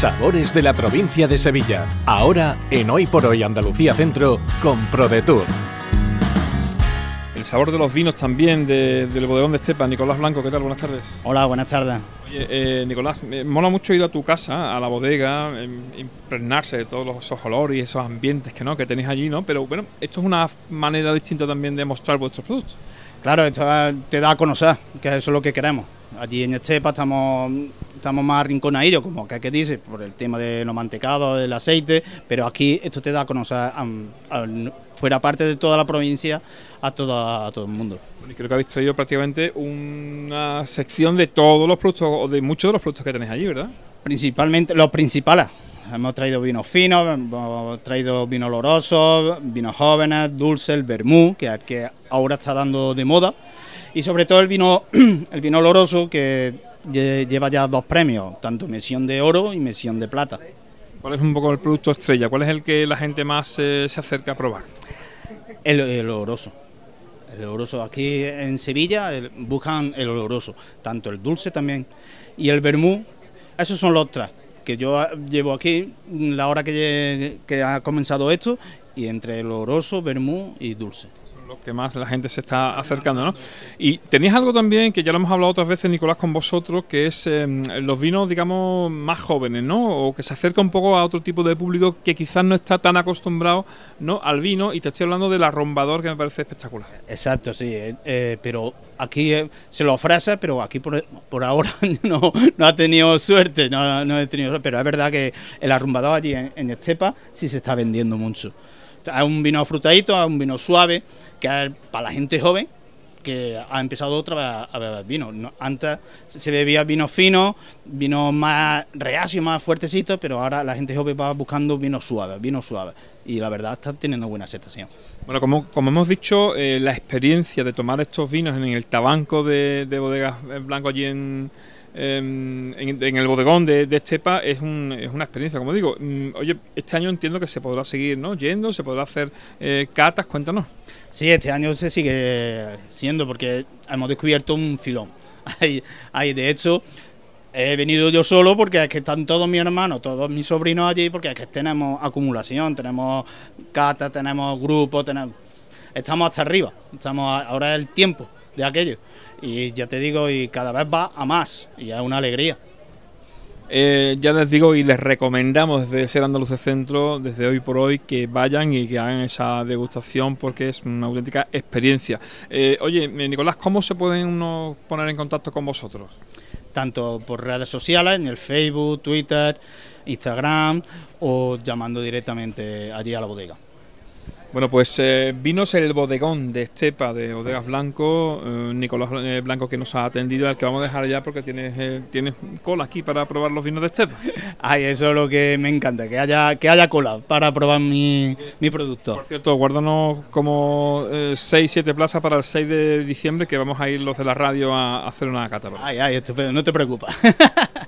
Sabores de la provincia de Sevilla. Ahora en Hoy por Hoy Andalucía Centro con ProDetour. El sabor de los vinos también del bodegón de Estepa. Nicolás Blanco, ¿qué tal? Buenas tardes. Hola, buenas tardes. Oye, Nicolás, me mola mucho ir a tu casa, a la bodega, impregnarse de todos esos olores y esos ambientes que tenéis allí, ¿no? Pero bueno, esto es una manera distinta también de mostrar vuestros productos. Claro, esto te da a conocer, que eso es lo que queremos. Allí en Estepa estamos más arrinconadillos, como que dice, por el tema de los mantecados, del aceite, pero aquí esto te da a conocer fuera parte de toda la provincia a todo el mundo. Bueno, y creo que habéis traído prácticamente una sección de todos los productos, o de muchos de los productos que tenéis allí, ¿verdad? Principalmente, los principales. Hemos traído vinos finos, hemos traído vinos olorosos, vinos jóvenes, dulces, el vermú, que ahora está dando de moda, y sobre todo el vino oloroso, que lleva ya 2 premios, tanto mención de oro y mención de plata. ¿Cuál es un poco el producto estrella? ¿Cuál es el que la gente más se acerca a probar? El oloroso. El oloroso. Aquí en Sevilla buscan el oloroso, tanto el dulce también y el vermú. Esos son los 3 que yo llevo aquí la hora que ha comenzado esto, y entre el oloroso, vermú y dulce. Lo que más la gente se está acercando, ¿no? Y tenéis algo también que ya lo hemos hablado otras veces, Nicolás, con vosotros, que es los vinos, digamos, más jóvenes, ¿no? O que se acerca un poco a otro tipo de público que quizás no está tan acostumbrado, ¿no?, al vino, y te estoy hablando del arrombador, que me parece espectacular. Exacto, sí, pero aquí se lo ofrece, pero aquí por ahora no ha tenido suerte, no he tenido suerte, pero es verdad que el arrombador allí en Estepa sí se está vendiendo mucho. Es un vino afrutadito, es un vino suave, que es para la gente joven que ha empezado otra vez a beber vino. Antes se bebía vino fino, vino más reacio, más fuertecito, pero ahora la gente joven va buscando vino suave, y la verdad está teniendo buena aceptación. Bueno, como hemos dicho, la experiencia de tomar estos vinos en el tabanco de Bodegas Blanco allí en el bodegón de Estepa es una experiencia, como digo. Oye, este año entiendo que se podrá seguir, ¿no?, yendo, se podrá hacer catas, cuéntanos. Sí, este año se sigue siendo, porque hemos descubierto un filón. De hecho, he venido yo solo porque es que están todos mis hermanos, todos mis sobrinos allí, porque es que tenemos acumulación, tenemos catas, tenemos grupos, estamos hasta arriba, ahora es el tiempo de aquello. Y ya te digo, y cada vez va a más, y es una alegría. Ya les digo y les recomendamos desde Ser Andaluces Centro, desde Hoy por Hoy, que vayan y que hagan esa degustación, porque es una auténtica experiencia. Oye, Nicolás, ¿cómo se pueden uno poner en contacto con vosotros? Tanto por redes sociales, en el Facebook, Twitter, Instagram, o llamando directamente allí a la bodega. Bueno, pues vinos el bodegón de Estepa, de Bodegas Blanco, Nicolás Blanco, que nos ha atendido, al que vamos a dejar ya porque tienes cola aquí para probar los vinos de Estepa. Ay, eso es lo que me encanta, que haya cola para probar mi producto. Por cierto, guárdanos como 6-7 plazas para el 6 de diciembre, que vamos a ir los de la radio a hacer una cata. Ay, estupendo, no te preocupes.